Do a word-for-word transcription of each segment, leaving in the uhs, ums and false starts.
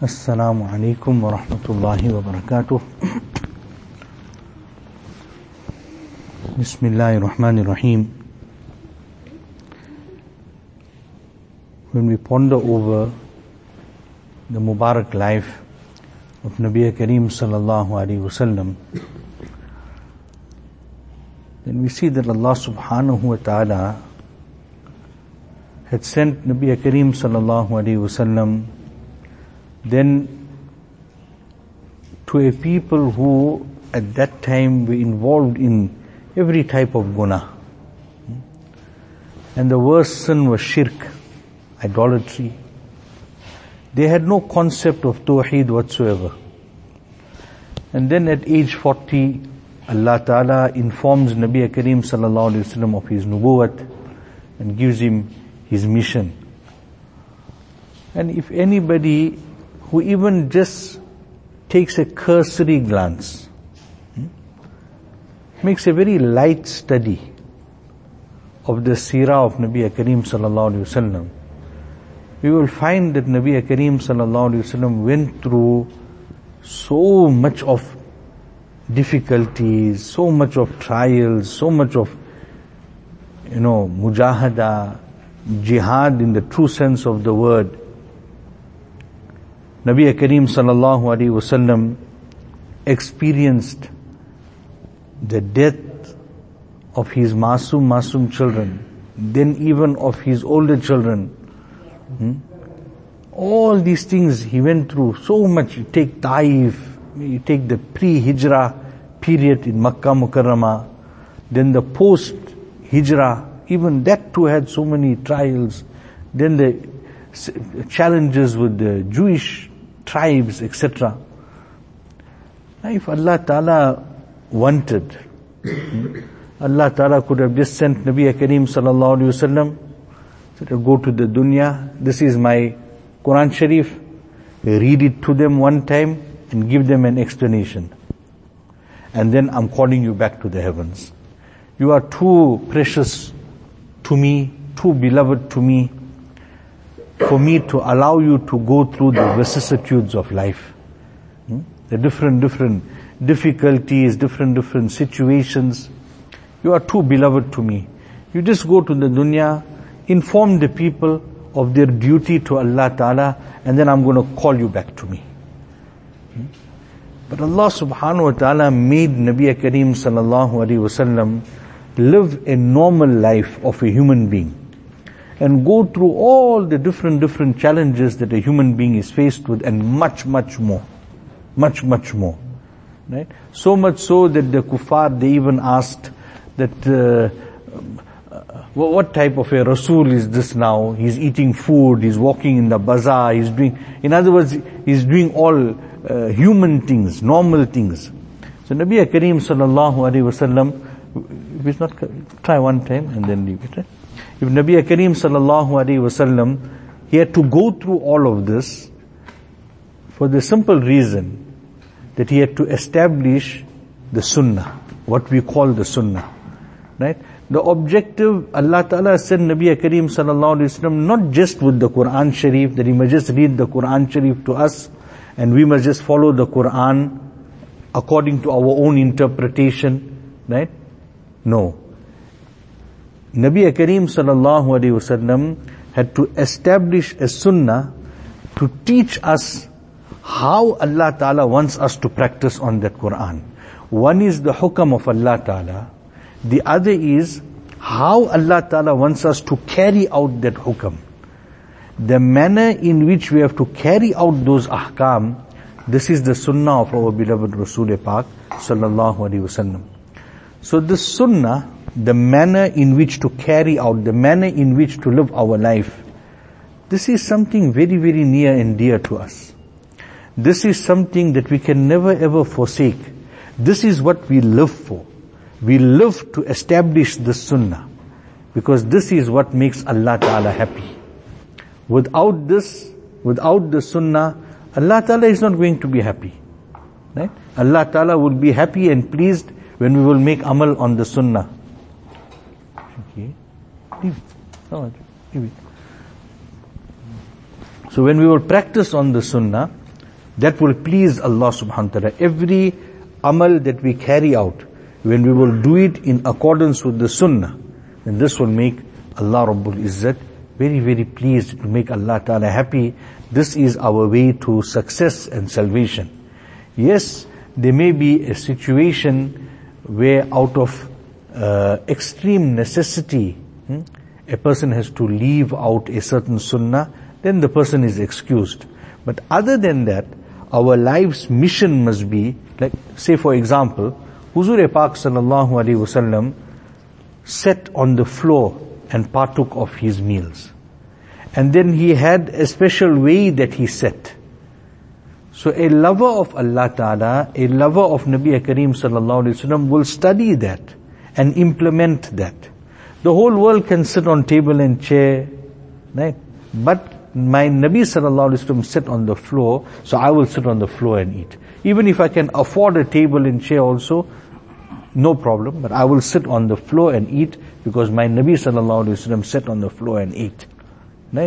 Assalamu alaikum wa rahmatullahi wa barakatuh. Bismillahir Rahmanir Rahim. When we ponder over the Mubarak life of Nabi Kareem sallallahu alaihi wasallam, then we see that Allah subhanahu wa ta'ala had sent Nabi Kareem sallallahu alaihi wasallam then to a people who at that time were involved in every type of guna. And the worst sin was shirk, idolatry. They had no concept of tawheed whatsoever. And then at age forty, Allah Ta'ala informs Nabi Kareem sallallahu alaihi wasallam of his nubuwwat and gives him his mission. And if anybody who even just takes a cursory glance, hmm, makes a very light study of the seerah of Nabi Kareem sallallahu alaihi wasallam, we will find that Nabi Kareem sallallahu alaihi wasallam went through so much of difficulties, so much of trials, so much of, you know, mujahada, jihad in the true sense of the word. Nabi Kareem sallallahu alaihi wasallam experienced the death of his masoom, masoom children, then even of his older children. Hmm? All these things he went through so much. You take Taif, you take the pre-Hijrah period in Makkah Mukarramah, then the post-Hijrah, even that too had so many trials, then the challenges with the Jewish tribes, et cetera. Now if Allah Ta'ala wanted, Allah Ta'ala could have just sent Nabi Kareem sallallahu alaihi wasallam, said, go to the dunya, this is my Quran Sharif, read it to them one time and give them an explanation. And then I'm calling you back to the heavens. You are too precious to me, too beloved to me, for me to allow you to go through the vicissitudes of life. Hmm? The different, different difficulties, different, different situations. You are too beloved to me. You just go to the dunya, inform the people of their duty to Allah Ta'ala, and then I'm going to call you back to me. Hmm? But Allah subhanahu wa ta'ala made Nabi Kareem sallallahu alaihi wasallam live a normal life of a human being and go through all the different, different challenges that a human being is faced with, and much, much more. Much, much more. Right? So much so that the kuffar, they even asked that, uh, what type of a Rasul is this now? He's eating food, he's walking in the bazaar, he's doing, in other words, he's doing all uh, human things, normal things. So Nabi Kareem sallallahu alaihi wasallam, if it's not, try one time and then leave it. Right? If Nabi Kareem sallallahu alaihi wasallam, he had to go through all of this for the simple reason that he had to establish the sunnah, what we call the sunnah. Right? The objective, Allah Ta'ala sent Nabi Kareem sallallahu alaihi wasallam not just with the Quran Sharif, that he must just read the Quran Sharif to us and we must just follow the Quran according to our own interpretation. Right? No. Nabi Kareem sallallahu alaihi wasallam had to establish a sunnah to teach us how Allah Ta'ala wants us to practice on that Quran. One is the hukam of Allah Ta'ala. The other is how Allah Ta'ala wants us to carry out that hukam. The manner in which we have to carry out those ahkam, this is the sunnah of our beloved Rasul Pak sallallahu alaihi wasallam. So this sunnah, the manner in which to carry out, the manner in which to live our life, this is something very, very near and dear to us. This is something that we can never ever forsake. This is what we live for. We live to establish the sunnah, because this is what makes Allah Ta'ala happy. Without this, without the sunnah, Allah Ta'ala is not going to be happy. Right? Allah Ta'ala will be happy and pleased when we will make amal on the sunnah. Okay. Leave it. Leave it. So when we will practice on the sunnah, that will please Allah subhanahu wa ta'ala. Every amal that we carry out, when we will do it in accordance with the sunnah, then this will make Allah Rabbul Izzat very, very pleased. It will make Allah Ta'ala happy. This is our way to success and salvation. Yes, there may be a situation where out of uh, extreme necessity, hmm, a person has to leave out a certain sunnah, then the person is excused. But other than that, our life's mission must be, like, say for example, Huzur Pak sallallahu alaihi wasallam sat on the floor and partook of his meals. And then he had a special way that he sat. So a lover of Allah Ta'ala, a lover of Nabi Kareem sallallahu alaihi wasallam will study that and implement that. The whole world can sit on table and chair, right? But my Nabi sallallahu alaihi wasallam sit on the floor, so I will sit on the floor and eat. Even if I can afford a table and chair also, no problem, but I will sit on the floor and eat because my Nabi sallallahu alaihi wasallam sat on the floor and ate. Right?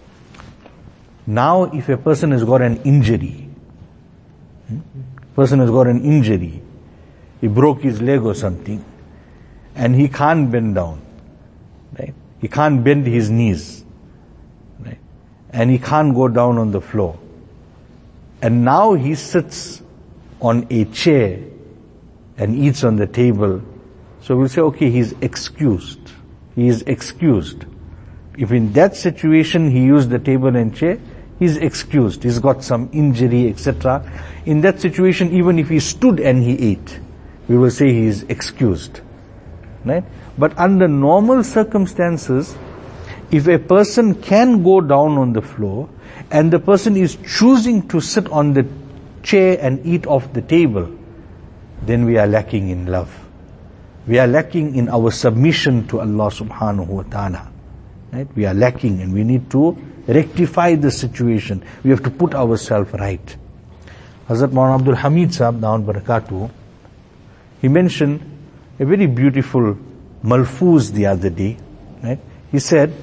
Now if a person has got an injury, hmm? person has got an injury, he broke his leg or something, and he can't bend down, right? He can't bend his knees, right? And he can't go down on the floor. And now he sits on a chair and eats on the table. So we'll say, okay, he's excused. He is excused. If in that situation he used the table and chair, he's excused. He's got some injury, et cetera. In that situation, even if he stood and he ate, we will say he is excused. Right? But under normal circumstances, if a person can go down on the floor and the person is choosing to sit on the chair and eat off the table, then we are lacking in love. We are lacking in our submission to Allah subhanahu wa ta'ala. Right? We are lacking and we need to rectify the situation. We have to put ourselves right. Hazrat Maulana Abdul Hamid Sahab, Dawan Barakatuh, he mentioned a very beautiful malfuz the other day. Right? He said,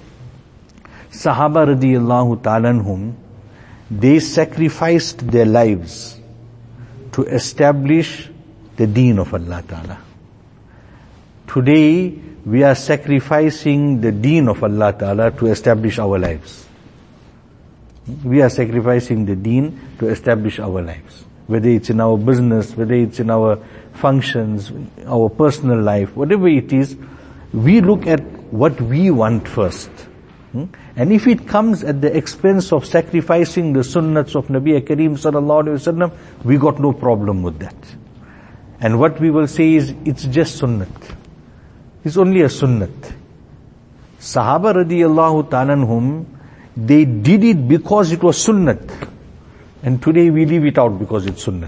Sahaba radiyallahu ta'ala anhum, they sacrificed their lives to establish the deen of Allah Ta'ala. Today, we are sacrificing the deen of Allah Ta'ala to establish our lives. We are sacrificing the deen to establish our lives. Whether it's in our business, whether it's in our functions, our personal life, whatever it is, we look at what we want first. And if it comes at the expense of sacrificing the sunnats of Nabi Kareem sallallahu alaihi wasallam, we got no problem with that. And what we will say is, it's just sunnat. It's only a sunnat. Sahaba radiyallahu ta'ala anhum, they did it because it was sunnat. And today we leave it out because it's sunnat.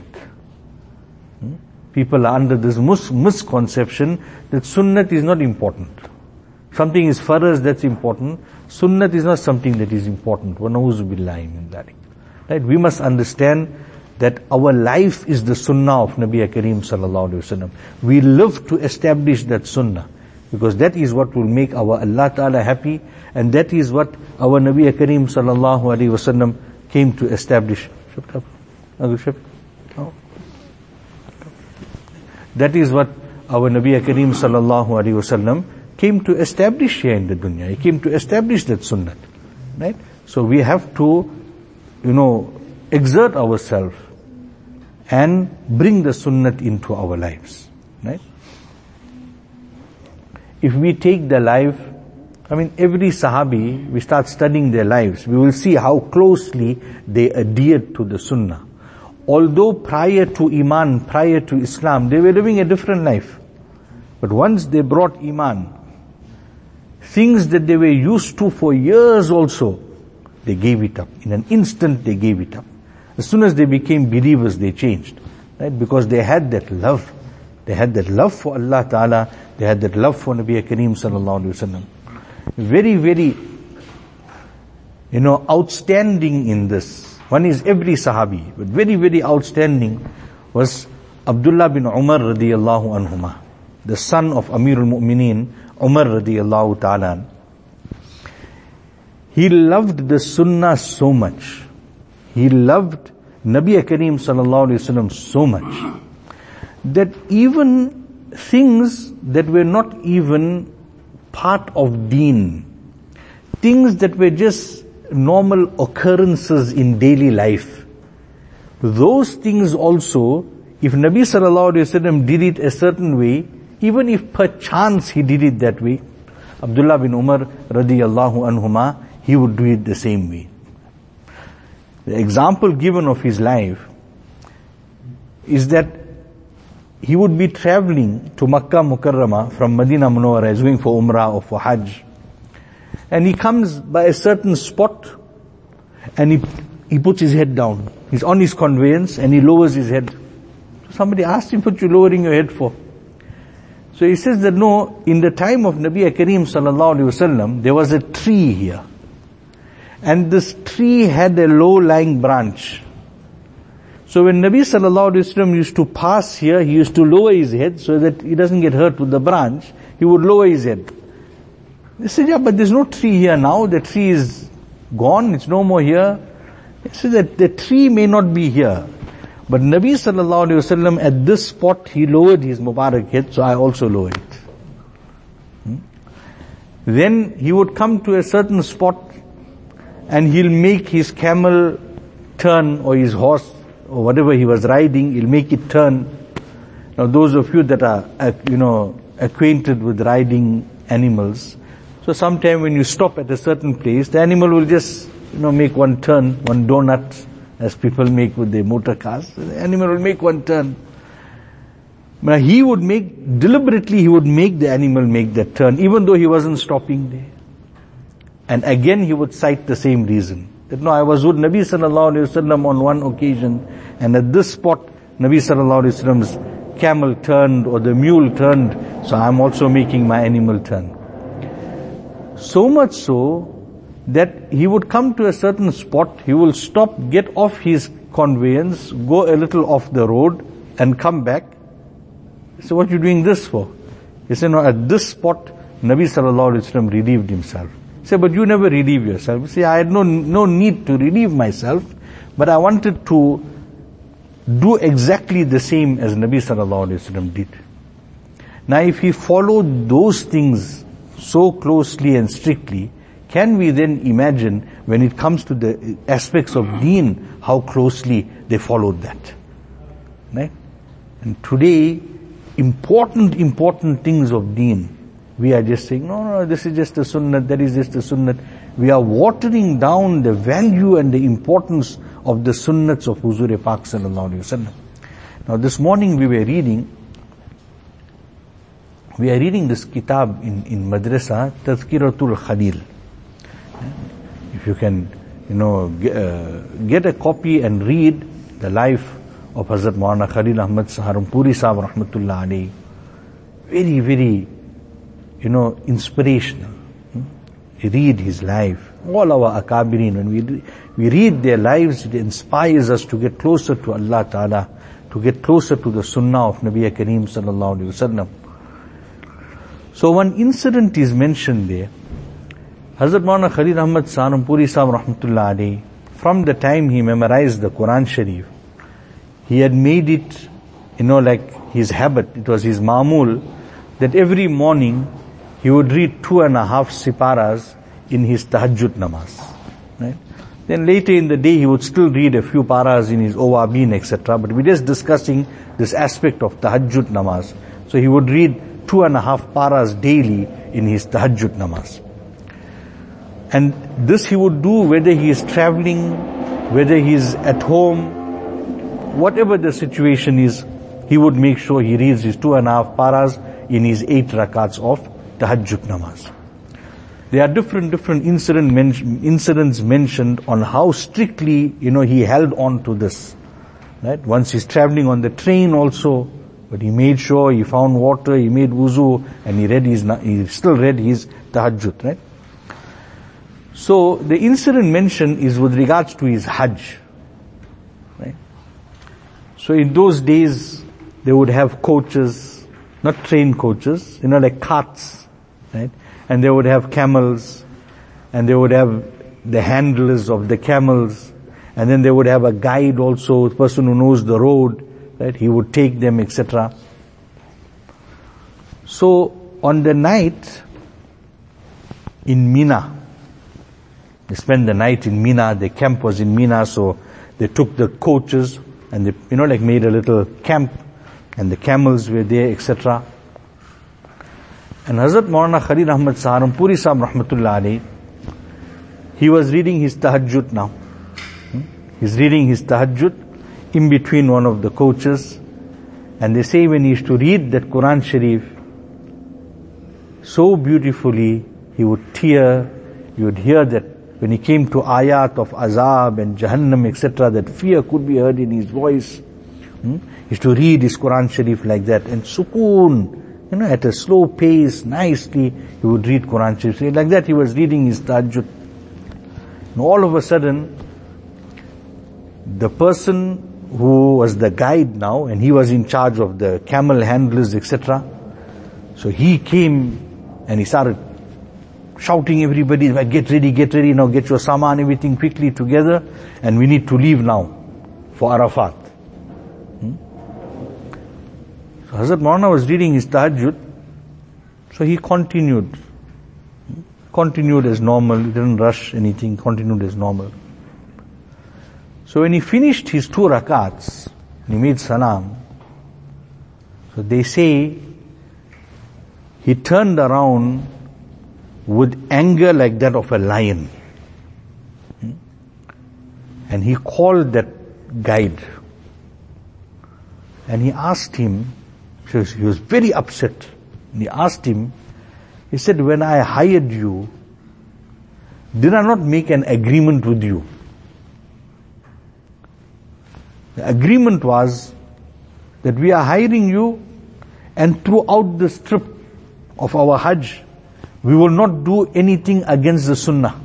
People are under this mis- misconception that sunnat is not important. Something is farz, that's important. Sunnat is not something that is important. Wa na'uzu billahi min dhalik. Right? We must understand that our life is the sunnah of Nabi Kareem sallallahu alaihi wasallam. We live to establish that sunnah, because that is what will make our Allah Ta'ala happy, and that is what our Nabi Kareem sallallahu alaihi wasallam came to establish. That is what our Nabi Kareem sallallahu alaihi wasallam came to establish here in the dunya. He came to establish that sunnah. Right? So we have to, you know, exert ourselves and bring the sunnat into our lives. Right? If we take the life, I mean every Sahabi, we start studying their lives, we will see how closely they adhered to the sunnah. Although prior to Iman, prior to Islam, they were living a different life. But once they brought Iman, things that they were used to for years also, they gave it up. In an instant they gave it up. As soon as they became believers, they changed. Right? Because they had that love. They had that love for Allah Ta'ala. They had that love for Nabi Kareem sallallahu alaihi wasallam. Very, very, you know, outstanding in this. One is every Sahabi, but very, very outstanding was Abdullah bin Umar radiyallahu anhuma, the son of Amirul Mu'mineen, Umar radiyallahu ta'ala. He loved the sunnah so much. He loved Nabi Kareem sallallahu alaihi wasallam so much that even things that were not even part of deen, things that were just normal occurrences in daily life, those things also, if Nabi sallallahu alaihi wasallam did it a certain way, even if perchance he did it that way, Abdullah bin Umar radiyallahu anhuma, he would do it the same way. The example given of his life is that he would be traveling to Makkah Mukarramah from Medina Munawwarah, he's going for Umrah or for Hajj. And he comes by a certain spot and he, he puts his head down. He's on his conveyance and he lowers his head. Somebody asked him, what you lowering your head for? So he says that no, in the time of Nabi Kareem sallallahu alaihi wasallam, there was a tree here. And this tree had a low-lying branch. So when Nabi sallallahu alaihi wasallam used to pass here, he used to lower his head so that he doesn't get hurt with the branch. He would lower his head. They said, yeah, but there's no tree here now. The tree is gone. It's no more here. They said that the tree may not be here. But Nabi sallallahu alaihi wasallam at this spot, he lowered his Mubarak head, so I also lowered it. Hmm? Then he would come to a certain spot and he'll make his camel turn, or his horse, or whatever he was riding, he'll make it turn. Now those of you that are, uh, you know, acquainted with riding animals, so sometime when you stop at a certain place, the animal will just, you know, make one turn, one donut, as people make with their motor cars. The animal will make one turn. Now he would make, deliberately he would make the animal make that turn, even though he wasn't stopping there. And again he would cite the same reason. That no, I was with Nabi sallallahu alaihi wasallam on one occasion, and at this spot, Nabi sallallahu alaihi wasallam's camel turned, or the mule turned, so I'm also making my animal turn. So much so, that he would come to a certain spot, he will stop, get off his conveyance, go a little off the road, and come back. So what are you doing this for? He said, no, at this spot, Nabi sallallahu alaihi wasallam relieved himself. He said, but you never relieve yourself. He said, I had no, no need to relieve myself, but I wanted to do exactly the same as Nabi sallallahu alaihi wasallam did. Now if he followed those things so closely and strictly, can we then imagine when it comes to the aspects of deen, how closely they followed that? Right? And today, important, important things of deen, we are just saying, no, no, this is just a sunnat, that is just a sunnat. We are watering down the value and the importance of the sunnats of Huzur Pak sallallahu alaihi wasallam. Now this morning we were reading, we are reading this kitab in, in Madrasa, Tazkiratul Khalil. If you can, you know, get, uh, get a copy and read the life of Hazrat Maulana Khalil Ahmad Saharanpuri Sahib Rahmatullah Alayhi. Very, very, you know, inspirational. Hmm? Read his life. All our Akabirin, when we, we read their lives, it inspires us to get closer to Allah Ta'ala, to get closer to the Sunnah of Nabi Kareem Sallallahu Alaihi Wasallam. So one incident is mentioned there. Hazrat Maulana Khalil Ahmad Saharanpuri Sahib Rahmatullah Alayhi, from the time he memorized the Quran Sharif, he had made it, you know, like his habit, it was his ma'mul, that every morning he would read two and a half siparas in his tahajjud namaz. Right? Then later in the day he would still read a few paras in his awabin, et cetera. But we're just discussing this aspect of tahajjud namaz. So he would read two and a half paras daily in his tahajjud namaz. And this he would do whether he is traveling, whether he is at home, whatever the situation is, he would make sure he reads his two and a half paras in his eight rakats of tahajjud namaz. There are different, different incident men- incidents mentioned on how strictly, you know, he held on to this. Right? Once he's traveling on the train also, but he made sure he found water, he made wuzu, and he read his, he still read his tahajjud, right? So the incident mentioned is with regards to his Hajj. Right? So in those days, they would have coaches, not train coaches, you know, like carts, right? And they would have camels, and they would have the handlers of the camels, And then they would have a guide also, the person who knows the road, right? He would take them, et cetera. So on the night in Mina, they spent the night in Mina, their camp was in Mina, so they took the coaches and they, you know, like made a little camp, and the camels were there, et cetera. And Hazrat Maulana Khalil Ahmad Saharanpuri Sahib Rahmatullah Alayhi, he was reading his tahajjud now. He's reading his tahajjud in between one of the coaches, and they say when he used to read that Quran Sharif so beautifully, he would tear, you would hear that when he came to ayat of azab and jahannam, et cetera, that fear could be heard in his voice. Hmm? He used to read his Quran Sharif like that, and sukoon, you know, at a slow pace, nicely, he would read Quran Sharif. Like that he was reading his tahajjud. And all of a sudden, the person who was the guide now, and he was in charge of the camel handlers, et cetera. So he came and he started shouting everybody, get ready, get ready, now get your saman, everything quickly together, and we need to leave now for Arafat. Hmm? So Hazrat Maulana was reading his tahajjud, so he continued. Continued as normal, he didn't rush anything, continued as normal. So when he finished his two rakats, he made salam, so they say, he turned around with anger like that of a lion. And he called that guide. And he asked him, he was, he was very upset. And he asked him, he said, when I hired you, did I not make an agreement with you? The agreement was that we are hiring you, and throughout this trip of our Hajj, we will not do anything against the Sunnah.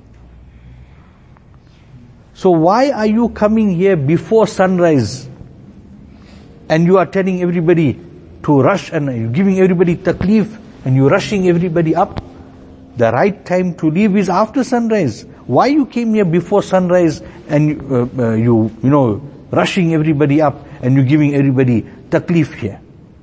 So why are you coming here before sunrise and you are telling everybody to rush and you're giving everybody taklif and you're rushing everybody up? The right time to leave is after sunrise. Why you came here before sunrise and uh, uh, you, you know, rushing everybody up and you're giving everybody taklif here?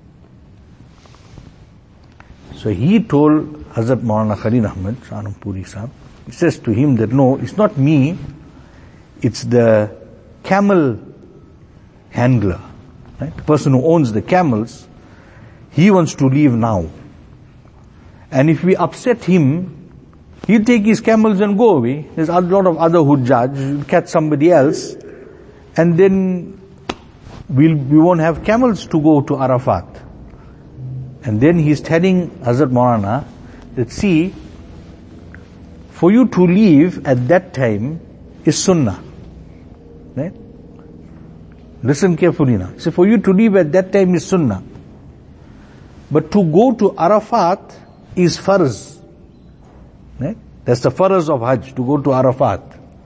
So he told Hazrat Maulana Khalil Ahmad Saharanpuri Sahib, he says to him that no, it's not me, it's the camel handler, right? The person who owns the camels, he wants to leave now. And if we upset him, he'll take his camels and go away. There's a lot of other hujjaj, he'll catch somebody else, and then we'll, we won't have camels to go to Arafat. And then he's telling Hazrat Maulana that see, for you to leave at that time is sunnah. Right? Listen carefully now. So for you to leave at that time is sunnah. But to go to Arafat is farz. Right? That's the farz of Hajj, to go to Arafat.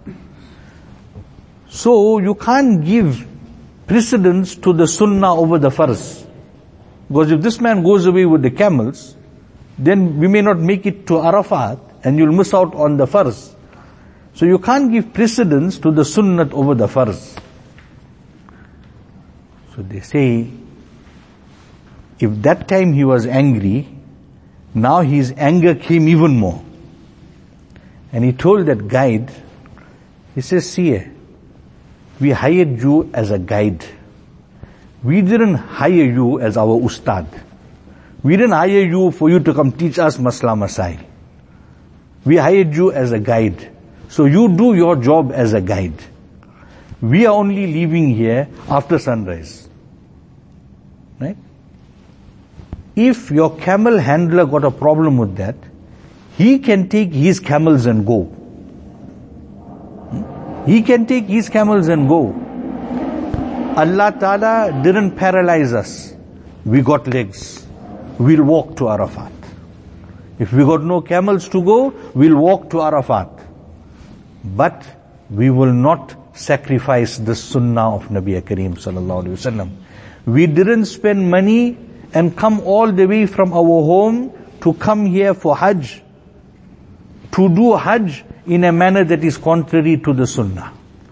So you can't give precedence to the sunnah over the farz. Because if this man goes away with the camels, then we may not make it to Arafat and you'll miss out on the farz. So you can't give precedence to the sunnat over the farz. So they say, if that time he was angry, now his anger came even more. And he told that guide, he says, see, we hired you as a guide. We didn't hire you as our ustad. We didn't hire you for you to come teach us Masla Masail. We hired you as a guide. So you do your job as a guide. We are only leaving here after sunrise. Right? If your camel handler got a problem with that, he can take his camels and go. He can take his camels and go. Allah Ta'ala didn't paralyze us. We got legs. We'll walk to Arafat. If we got no camels to go, we'll walk to Arafat. But we will not sacrifice the sunnah of Nabi Kareem Sallallahu Alaihi Wasallam. We didn't spend money and come all the way from our home to come here for Hajj, to do Hajj in a manner that is contrary to the sunnah.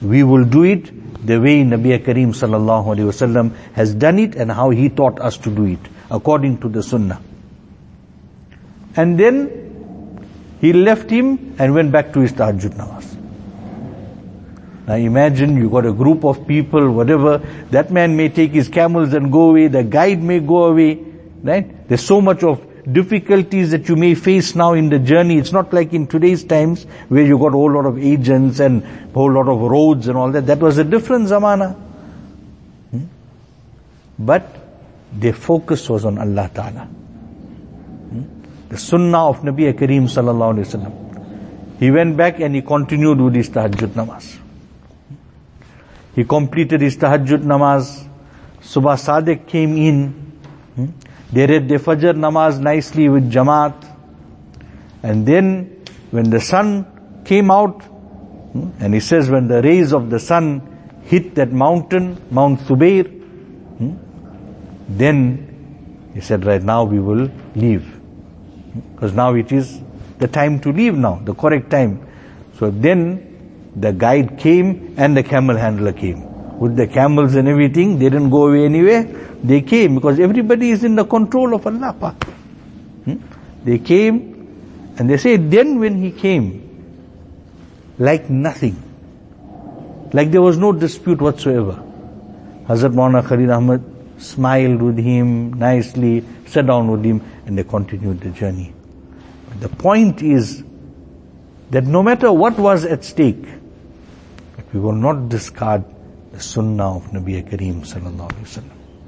we will do it the way Nabi Kareem sallallahu alaihi wasallam has done it and how he taught us to do it, according to the sunnah. And then he left him and went back to his tahajjud namaz. Now imagine you got a group of people, whatever, that man may take his camels and go away, the guide may go away, right? There's so much of difficulties that you may face now in the journey. It's not like in today's times where you got a whole lot of agents and a whole lot of roads and all that. That was a different zamana. Hmm? But their focus was on Allah Ta'ala. Hmm? The sunnah of Nabi Kareem sallallahu alaihi wasallam. He went back and he continued with his tahajjud namaz. He completed his tahajjud namaz. Subah Sadiq came in. Hmm? They read the Fajr namaz nicely with Jamaat. And then when the sun came out, hmm, and he says when the rays of the sun hit that mountain, Mount Thubair, hmm, then he said, right now we will leave. Because now it is the time to leave now, the correct time. So then the guide came and the camel handler came. With the camels and everything, they didn't go away anywhere. They came because everybody is in the control of Allah Pak. Hmm? They came and they say, then when he came, like nothing, like there was no dispute whatsoever. Hazrat Maulana Khalil Ahmad smiled with him nicely, sat down with him, and they continued the journey. But the point is that no matter what was at stake, we will not discard the sunnah of Nabi Kareem sallallahu alaihi wasallam.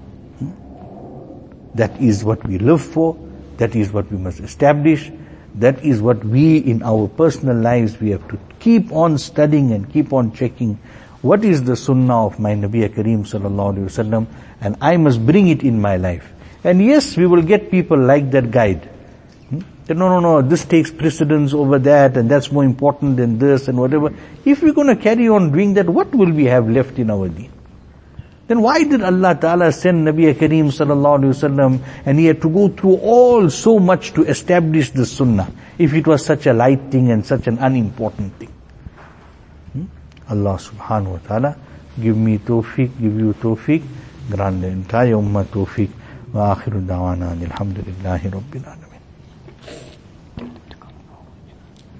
That is what we live for. That is what we must establish. That is what we in our personal lives we have to keep on studying and keep on checking. What is the sunnah of my Nabi Kareem sallallahu alaihi wasallam? And I must bring it in my life. And yes, we will get people like that guide. Hmm? No, no, no, this takes precedence over that and that's more important than this and whatever. If we're going to carry on doing that, what will we have left in our deen? Then why did Allah Ta'ala send Nabi Kareem sallallahu alaihi wasallam and he had to go through all so much to establish the sunnah if it was such a light thing and such an unimportant thing? Hmm? Allah subhanahu wa ta'ala give me tawfiq, give you tawfiq, grant the entire ummah tawfiq. Wa akhiru da'wana alhamdulillahi rabbil alamin.